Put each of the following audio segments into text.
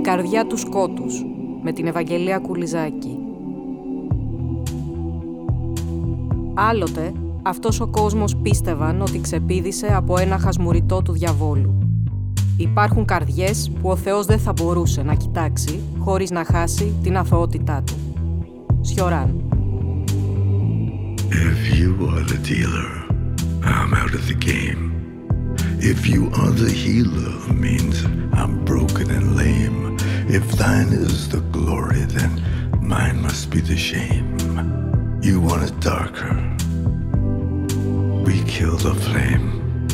καρδιά του σκότους, με την Ευαγγελία Κουλιζάκη. Άλλοτε, αυτός ο κόσμος πίστευαν ότι ξεπήδησε από ένα χασμουριτό του διαβόλου. Υπάρχουν καρδιές που ο Θεός δεν θα μπορούσε να κοιτάξει χωρίς να χάσει την αθωότητά του. Σιωράν. If you are the dealer, I'm out of the game. If you are the healer, means I'm broken and lame. If thine is the glory, then mine must be the shame. You want it darker, we kill the flame.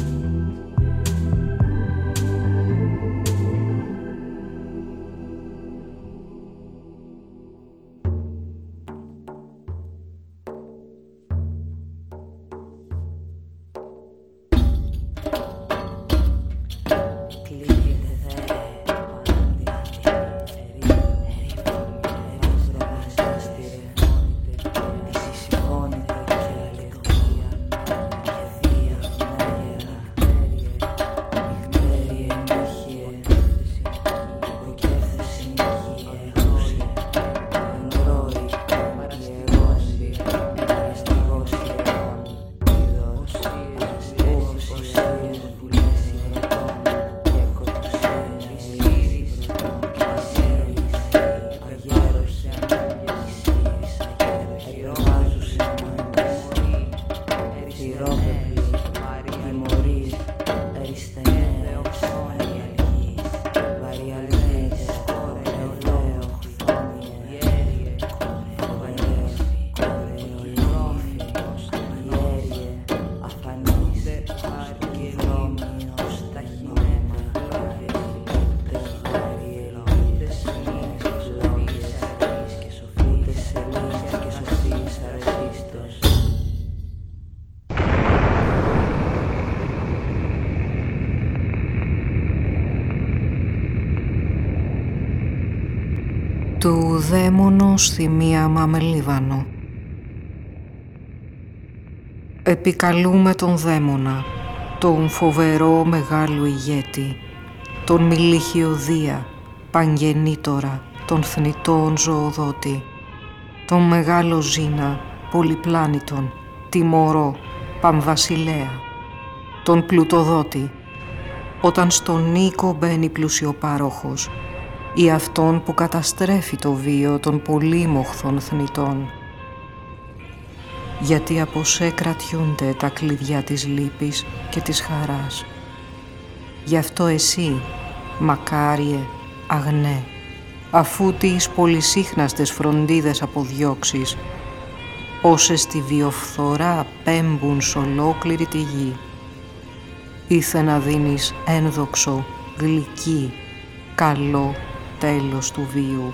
Του δαίμονος θυμίαμα με Λίβανο. Επικαλούμε τον δαίμονα, τον φοβερό μεγάλο ηγέτη, τον μιλιχιωδία, παγγενήτορα, τον θνητόν ζωοδότη, τον μεγάλο Ζήνα, πολυπλάνητον, τιμωρό, παμβασιλέα, τον πλουτοδότη, όταν στον οίκο μπαίνει πλουσιοπάροχος, ή αυτόν που καταστρέφει το βίο των πολύμοχθων θνητών. Γιατί από σε κρατιούνται τα κλειδιά της λύπης και της χαράς. Γι' αυτό εσύ, μακάριε, αγνέ, αφού τις πολυσύχναστες φροντίδες αποδιώξεις, όσες τη βιοφθορά πέμπουν σ' ολόκληρη τη γη, ήθε να δίνεις ένδοξο, γλυκύ, καλό τέλος του βίου.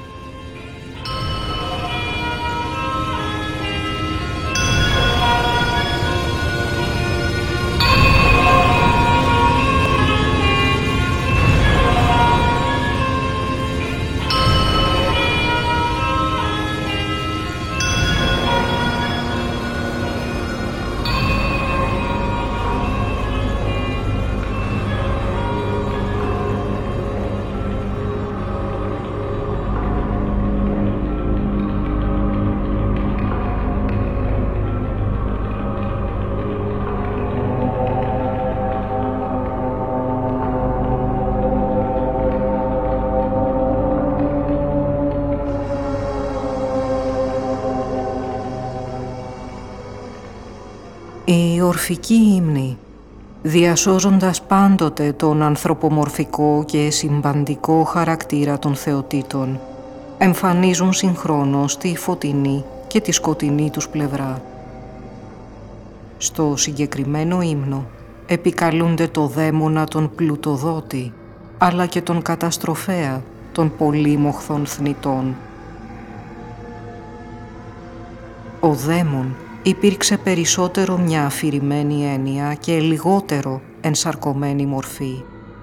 Η ορφική ύμνη, διασώζοντας πάντοτε τον ανθρωπομορφικό και συμπαντικό χαρακτήρα των θεοτήτων, εμφανίζουν συγχρόνως τη φωτεινή και τη σκοτεινή τους πλευρά. Στο συγκεκριμένο ύμνο επικαλούνται το δαίμονα τον πλουτοδότη, αλλά και τον καταστροφέα των πολύμοχθων θνητών. Ο δαίμον υπήρξε περισσότερο μια αφηρημένη έννοια και λιγότερο ενσαρκωμένη μορφή.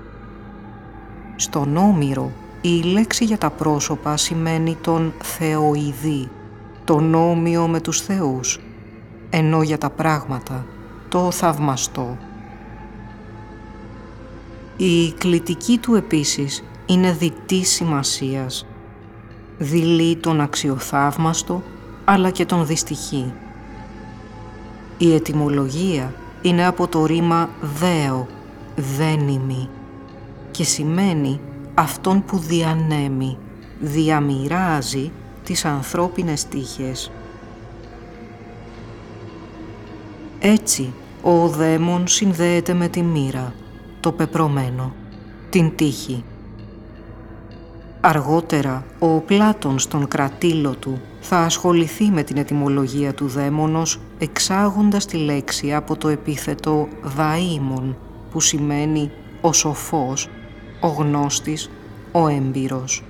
Στον Όμηρο η λέξη για τα πρόσωπα σημαίνει τον θεοειδή, τον όμοιο με τους θεούς, ενώ για τα πράγματα το θαυμαστό. Η κλητική του επίσης είναι διτής σημασίας. Δειλεί τον αξιοθαύμαστο, αλλά και τον δυστυχή. Η ετυμολογία είναι από το ρήμα «δέο», «δένημη», και σημαίνει αυτόν που διανέμει, διαμοιράζει τις ανθρώπινες τύχες. Έτσι, ο δαίμον συνδέεται με τη μοίρα, το πεπρωμένο, την τύχη. Αργότερα, ο Πλάτων στον κρατήλο του θα ασχοληθεί με την ετυμολογία του δαίμονος, εξάγοντας τη λέξη από το επίθετο «δαΐμον», που σημαίνει ο σοφός, ο γνώστης, ο έμπειρος.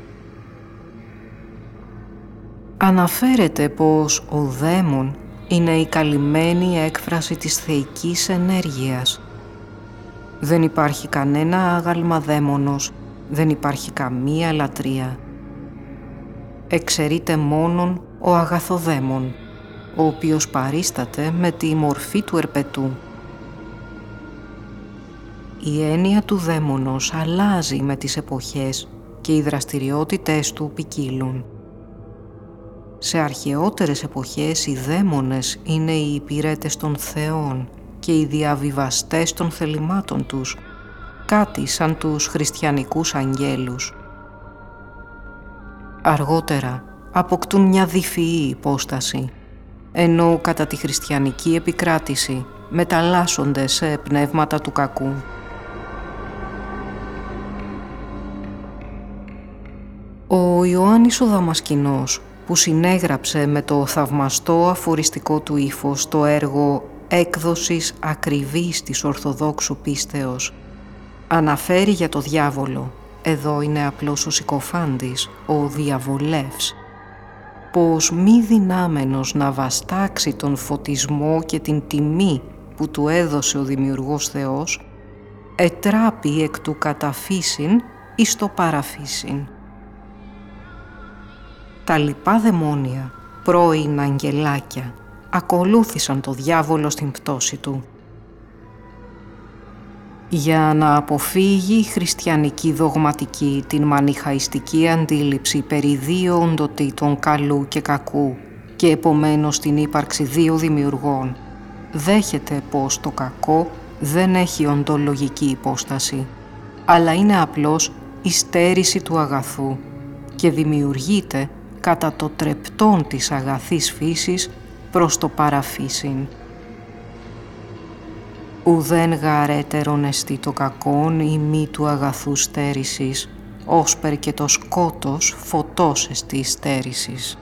Αναφέρεται πως ο δαίμον είναι η καλυμμένη έκφραση της θεϊκής ενέργειας. Δεν υπάρχει κανένα άγαλμα δαίμονος, δεν υπάρχει καμία λατρεία. Εξαιρείται μόνον ο αγαθοδαίμον, ο οποίος παρίσταται με τη μορφή του ερπετού. Η έννοια του δαίμονος αλλάζει με τις εποχές και οι δραστηριότητες του ποικίλουν. Σε αρχαιότερες εποχές οι δαίμονες είναι οι υπηρέτες των θεών και οι διαβιβαστές των θελημάτων τους, κάτι σαν τους χριστιανικούς αγγέλους. Αργότερα αποκτούν μια διφυή υπόσταση, ενώ κατά τη χριστιανική επικράτηση μεταλλάσσονται σε πνεύματα του κακού. Ο Ιωάννης ο Δαμασκηνός, που συνέγραψε με το θαυμαστό αφοριστικό του ύφος το έργο «Έκδοσης ακριβής της Ορθοδόξου πίστεως», αναφέρει για το διάβολο, εδώ είναι απλώς ο συκοφάντης, ο διαβολεύς, πως μη δυνάμενος να βαστάξει τον φωτισμό και την τιμή που του έδωσε ο Δημιουργός Θεός, ετράπη εκ του καταφύσιν εις το παραφύσιν. Τα λοιπά δαιμόνια, πρώην αγγελάκια, ακολούθησαν το διάβολο στην πτώση του. Για να αποφύγει η χριστιανική δογματική την μανιχαϊστική αντίληψη περί δύο οντοτήτων καλού και κακού και επομένως την ύπαρξη δύο δημιουργών, δέχεται πως το κακό δεν έχει οντολογική υπόσταση, αλλά είναι απλώς η στέρηση του αγαθού και δημιουργείται κατά το τρεπτόν της αγαθής φύσης προς το παραφύσιν. Ουδέν γαρέτερον εστί το κακόν η μη του αγαθού στέρησης, όσπερ και το σκότος φωτός εστί στέρησης.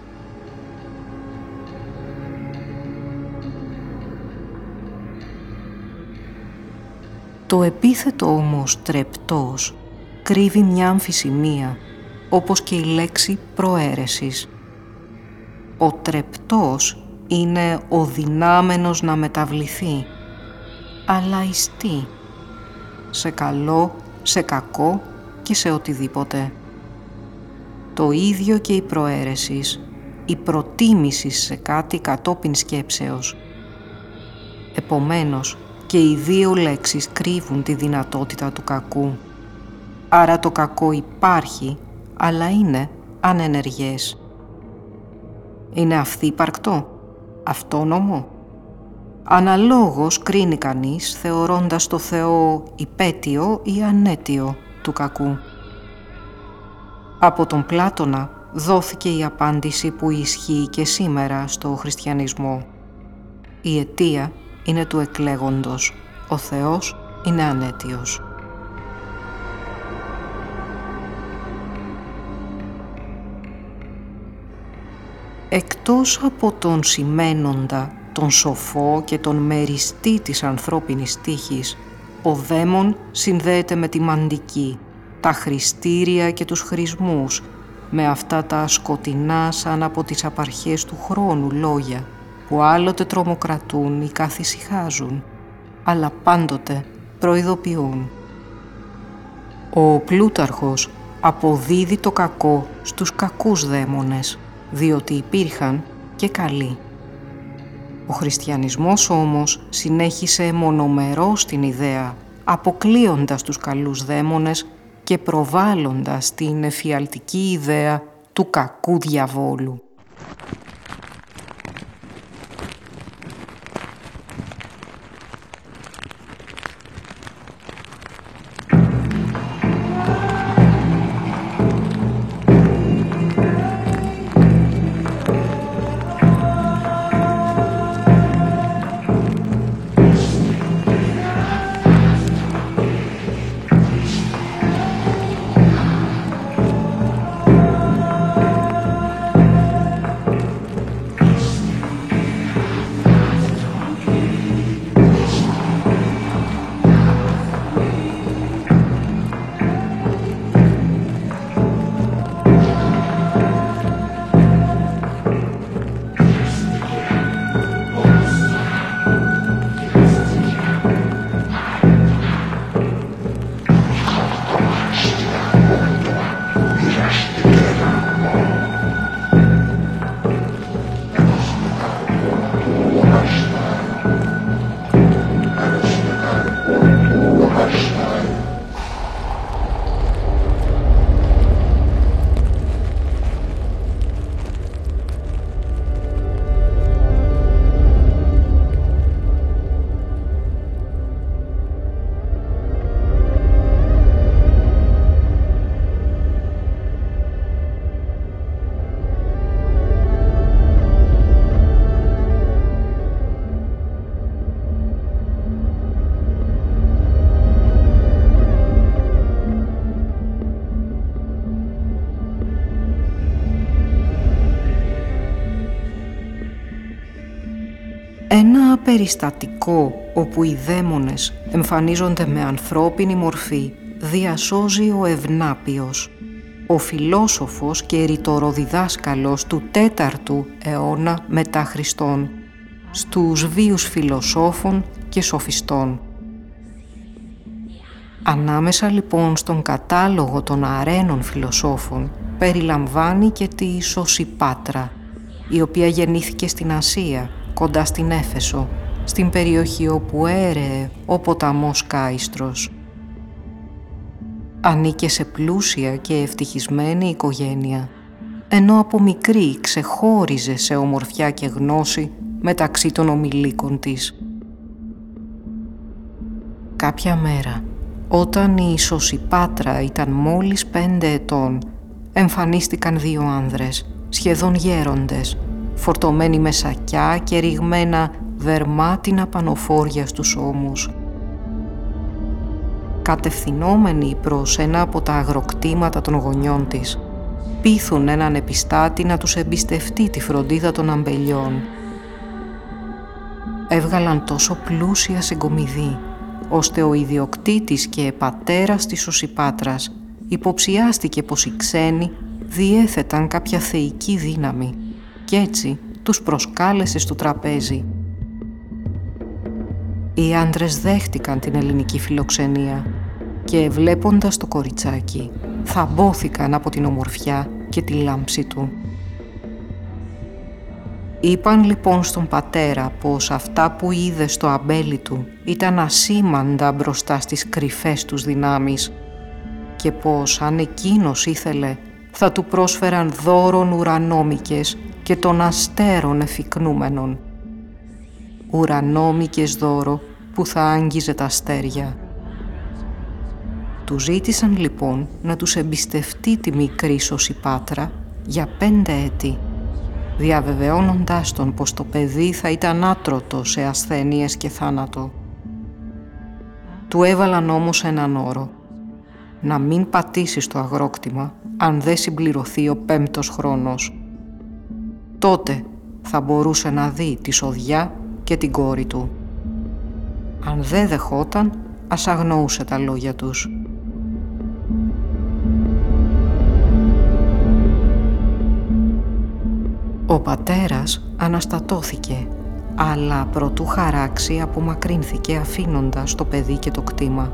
Το επίθετο όμως τρεπτός κρύβει μια αμφισημία, όπως και η λέξη προαίρεσης. Ο τρεπτός είναι ο δυνάμενος να μεταβληθεί, αλλά εις τι? Σε καλό, σε κακό και σε οτιδήποτε. Το ίδιο και η προαίρεσης, η προτίμηση σε κάτι κατόπιν σκέψεως. Επομένως, και οι δύο λέξεις κρύβουν τη δυνατότητα του κακού. Άρα το κακό υπάρχει, αλλά είναι ανενεργές. Είναι αυθύπαρκτο, αυτόνομο. Αναλόγως κρίνει κανείς θεωρώντας το Θεό υπέτειο ή ανέτειο του κακού. Από τον Πλάτωνα δόθηκε η απάντηση που ισχύει και σήμερα στο χριστιανισμό. Η αιτία είναι του εκλέγοντος, ο Θεός είναι ανέτειος. Εκτός από τον σημαίνοντα, τον σοφό και τον μεριστή της ανθρώπινης τύχης, ο δαίμον συνδέεται με τη μαντική, τα χρηστήρια και τους χρησμούς, με αυτά τα σκοτεινά σαν από τις απαρχές του χρόνου λόγια, που άλλοτε τρομοκρατούν ή καθησυχάζουν, αλλά πάντοτε προειδοποιούν. Ο Πλούταρχος αποδίδει το κακό στους κακούς δαίμονες, διότι υπήρχαν και καλοί. Ο χριστιανισμός όμως συνέχισε μονομερώς την ιδέα, αποκλείοντας τους καλούς δαίμονες και προβάλλοντας την εφιαλτική ιδέα του κακού διαβόλου. Ένα περιστατικό όπου οι δαίμονες εμφανίζονται με ανθρώπινη μορφή διασώζει ο Ευνάπιος, ο φιλόσοφος και ρητοροδιδάσκαλος του 4ου αιώνα μετά Χριστόν, στους βίους φιλοσόφων και σοφιστών. Ανάμεσα λοιπόν στον κατάλογο των αρένων φιλοσόφων περιλαμβάνει και τη Σωσιπάτρα, η οποία γεννήθηκε στην Ασία, κοντά στην Έφεσο, στην περιοχή όπου έρεε ο ποταμός Κάιστρος. Ανήκε σε πλούσια και ευτυχισμένη οικογένεια, ενώ από μικρή ξεχώριζε σε ομορφιά και γνώση μεταξύ των ομιλίκων της. Κάποια μέρα, όταν η Σωσιπάτρα ήταν μόλις 5 ετών, εμφανίστηκαν 2 άνδρες, σχεδόν γέροντες, φορτωμένοι με σακιά και ρηγμένα δερμάτινα πανοφόρια στους ώμους. Κατευθυνόμενοι προς ένα από τα αγροκτήματα των γονιών της, πείθουν έναν επιστάτη να τους εμπιστευτεί τη φροντίδα των αμπελιών. Έβγαλαν τόσο πλούσια συγκομιδή, ώστε ο ιδιοκτήτης και πατέρας της Σωσιπάτρας υποψιάστηκε πως οι ξένοι διέθεταν κάποια θεϊκή δύναμη κι έτσι τους προσκάλεσε στο τραπέζι. Οι άντρες δέχτηκαν την ελληνική φιλοξενία και βλέποντας το κοριτσάκι θαμπόθηκαν από την ομορφιά και τη λάμψη του. Είπαν λοιπόν στον πατέρα πως αυτά που είδε στο αμπέλι του ήταν ασήμαντα μπροστά στις κρυφές τους δυνάμεις και πως αν εκείνος ήθελε θα του πρόσφεραν δώρον ουρανόμικες και των αστέρων εφικνούμενων. Ουρανόμικες δώρο που θα άγγιζε τα αστέρια. Του ζήτησαν λοιπόν να τους εμπιστευτεί τη μικρή Σωσιπάτρα για 5 έτη, διαβεβαιώνοντάς τον πως το παιδί θα ήταν άτρωτο σε ασθένειες και θάνατο. Του έβαλαν όμως έναν όρο, να μην πατήσει στο αγρόκτημα αν δεν συμπληρωθεί ο 5ος χρόνος. Τότε θα μπορούσε να δει τη σοδιά και την κόρη του. Αν δεν δεχόταν, ας αγνοούσε τα λόγια τους. Ο πατέρας αναστατώθηκε, αλλά προτού χαράξει απομακρύνθηκε αφήνοντας το παιδί και το κτήμα.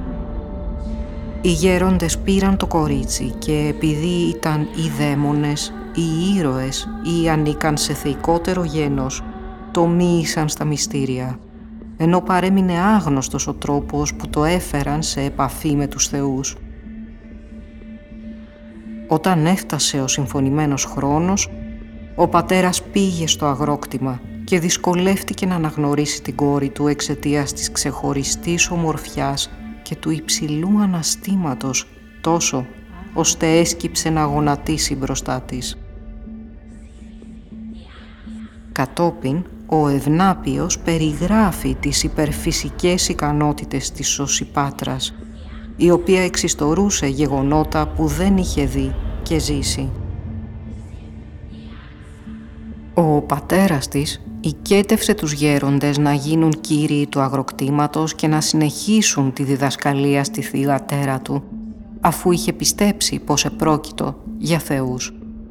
Οι γέροντες πήραν το κορίτσι και επειδή ήταν οι δαίμονες, οι ήρωες ή ανήκαν σε θεϊκότερο γένος, το μοίησαν στα μυστήρια, ενώ παρέμεινε άγνωστος ο τρόπος που το έφεραν σε επαφή με τους θεούς. Όταν έφτασε ο συμφωνημένος χρόνος, ο πατέρας πήγε στο αγρόκτημα και δυσκολεύτηκε να αναγνωρίσει την κόρη του εξαιτίας της ξεχωριστής ομορφιάς και του υψηλού αναστήματος, τόσο ώστε έσκυψε να γονατίσει μπροστά της. Κατόπιν, ο Ευνάπιος περιγράφει τις υπερφυσικές ικανότητες της Σωσιπάτρας, η οποία εξιστορούσε γεγονότα που δεν είχε δει και ζήσει. Ο πατέρας της οικέτευσε τους γέροντες να γίνουν κύριοι του αγροκτήματος και να συνεχίσουν τη διδασκαλία στη θυγατέρα του, αφού είχε πιστέψει πως επρόκειτο για θεούς.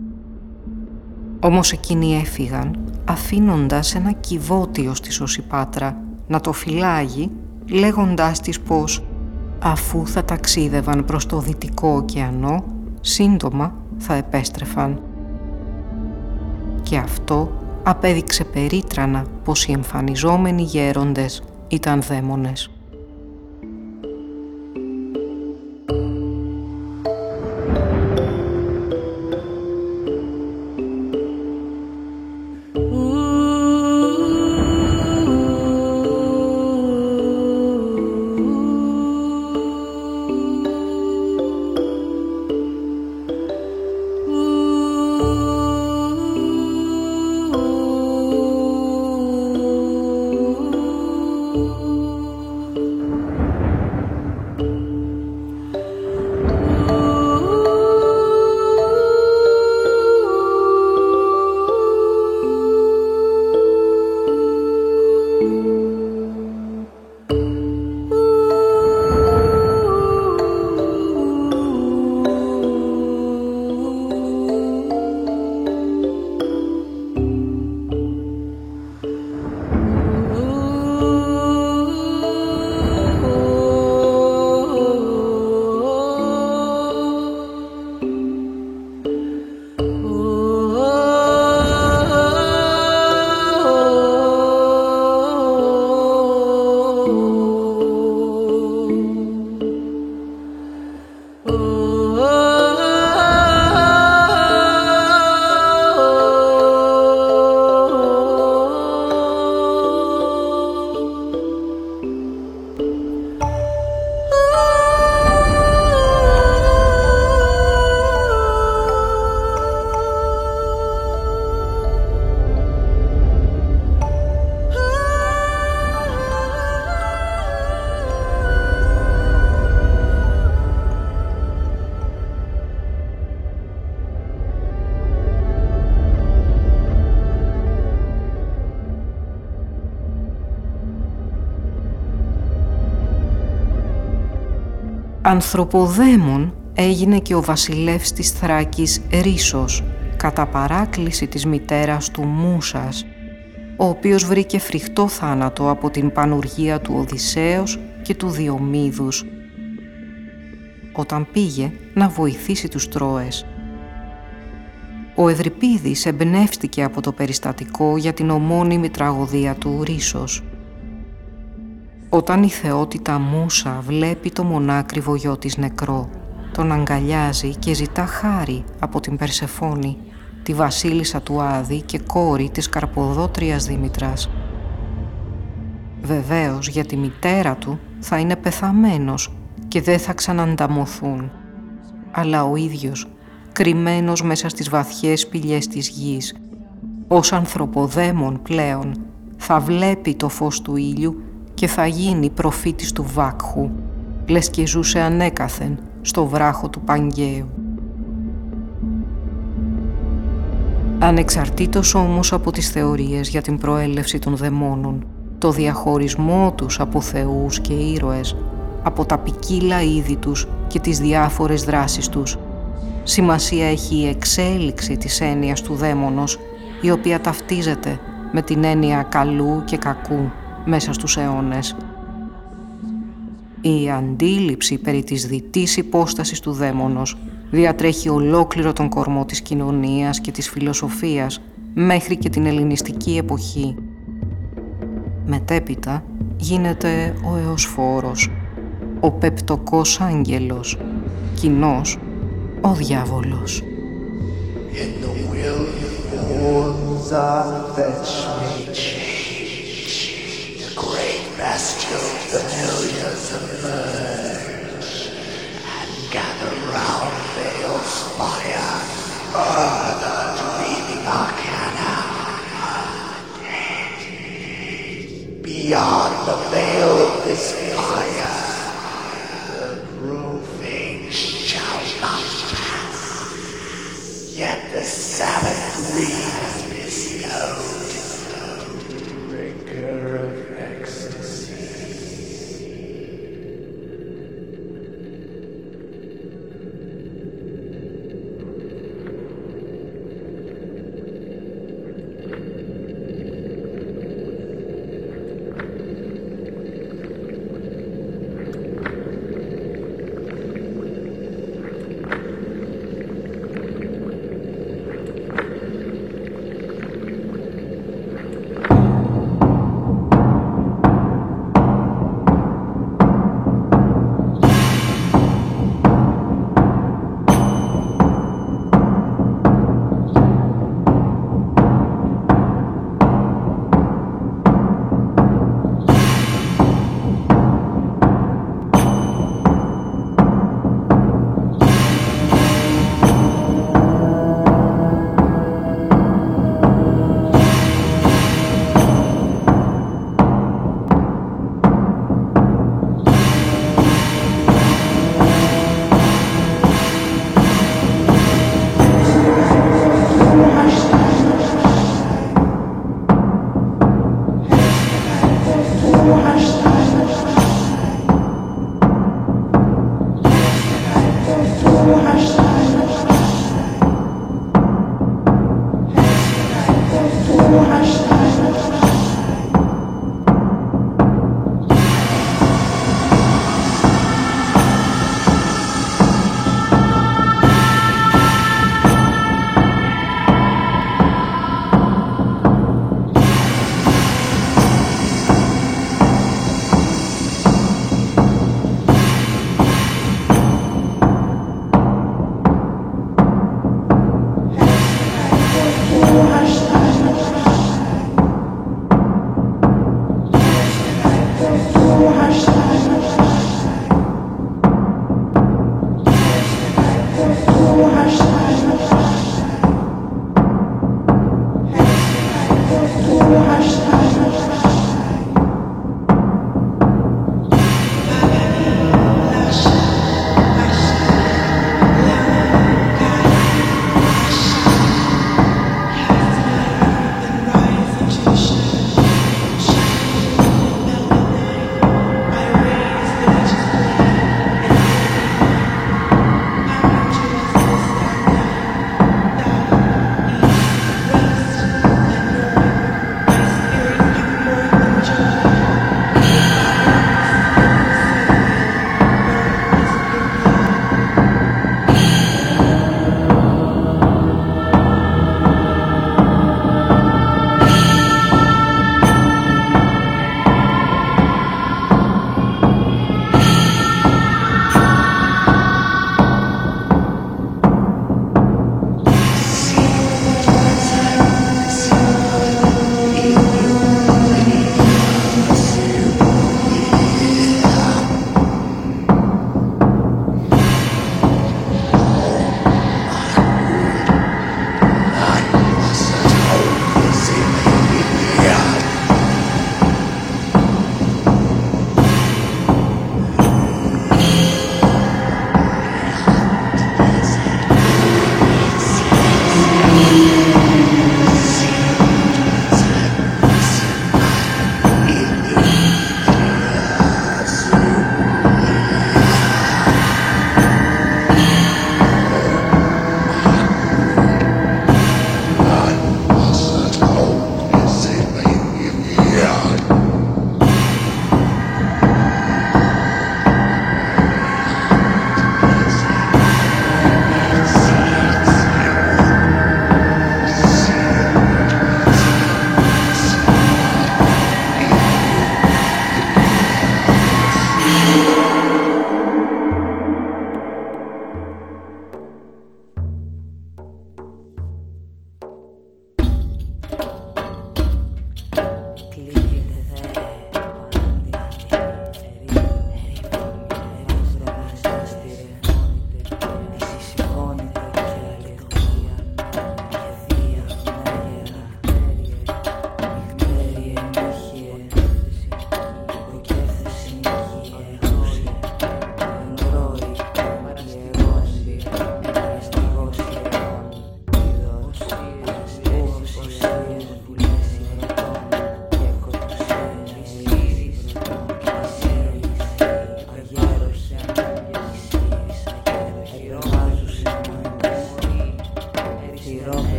Όμως εκείνοι έφυγαν, αφήνοντας ένα κυβότιο στη Σωσιπάτρα να το φυλάγει, λέγοντάς της πως αφού θα ταξίδευαν προς το Δυτικό ωκεανό, σύντομα θα επέστρεφαν. Και αυτό απέδειξε περίτρανα πως οι εμφανιζόμενοι γέροντες ήταν δαίμονες. Ανθρωποδαίμον έγινε και ο βασιλεύς της Θράκης Ρίσος, κατά παράκληση της μητέρας του Μούσας, ο οποίος βρήκε φρικτό θάνατο από την πανουργία του Οδυσσέως και του Διομήδους, όταν πήγε να βοηθήσει τους Τρώες. Ο Εδρυπίδης εμπνεύστηκε από το περιστατικό για την ομώνυμη τραγωδία του Ρίσος. Όταν η θεότητα Μούσα βλέπει το μονάκριβο γιο της νεκρό, τον αγκαλιάζει και ζητά χάρη από την Περσεφόνη, τη βασίλισσα του Άδη και κόρη της Καρποδότριας Δήμητρας. Βεβαίως για τη μητέρα του θα είναι πεθαμένος και δεν θα ξανανταμωθούν, αλλά ο ίδιος, κρυμμένος μέσα στις βαθιές σπηλιές της γης, ως ανθρωποδαίμον πλέον, θα βλέπει το φως του ήλιου και θα γίνει προφήτης του Βάκχου, λες και ζούσε ανέκαθεν στο βράχο του Παγκαίου. Ανεξαρτήτως όμως από τις θεωρίες για την προέλευση των δαιμόνων, το διαχωρισμό τους από θεούς και ήρωες, από τα ποικίλα είδη τους και τις διάφορες δράσεις τους, σημασία έχει η εξέλιξη της έννοιας του δαίμονος, η οποία ταυτίζεται με την έννοια καλού και κακού μέσα στους αιώνες. Η αντίληψη περί της δυτής υπόστασης του δαίμονος διατρέχει ολόκληρο τον κορμό της κοινωνίας και της φιλοσοφίας μέχρι και την ελληνιστική εποχή. Μετέπειτα γίνεται ο Εωσφόρος, ο πεπτοκός άγγελος, κοινός, ο διάβολος. In the wilderness that may change, the great bestial familiars emerge and gather round Vale's fire, the dreaming arcana. Beyond the veil of this fire, the roving shall not pass. Yet the Sabbath breeze bestowed the rigor of ecstasy.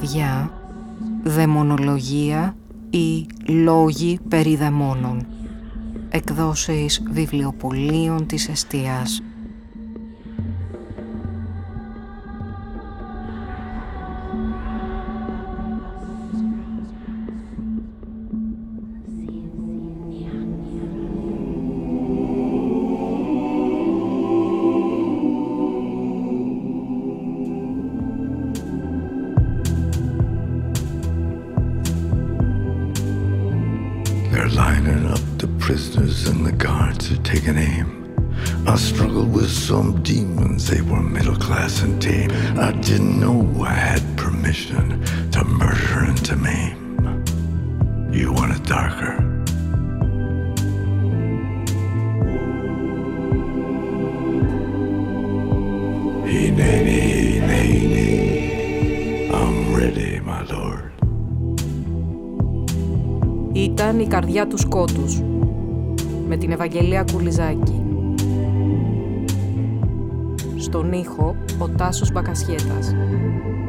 καρδιά, δαιμονολογία ή λόγοι περί δαιμόνων. Εκδόσεις βιβλιοπωλείων της Εστίας. They're lining up the prisoners and the guards are taking aim. I struggled with some demons, they were middle class and tame. I didn't know I had permission to murder and to maim. You want it darker? Hineni, I'm ready, my lord. Ήταν η καρδιά του σκότους, με την Ευαγγελία Κουλιζάκη. Στον ήχο, ο Τάσος Μπακασιέτας.